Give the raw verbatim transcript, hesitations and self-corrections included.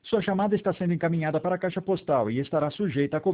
Sua chamada está sendo encaminhada para a caixa postal e estará sujeita a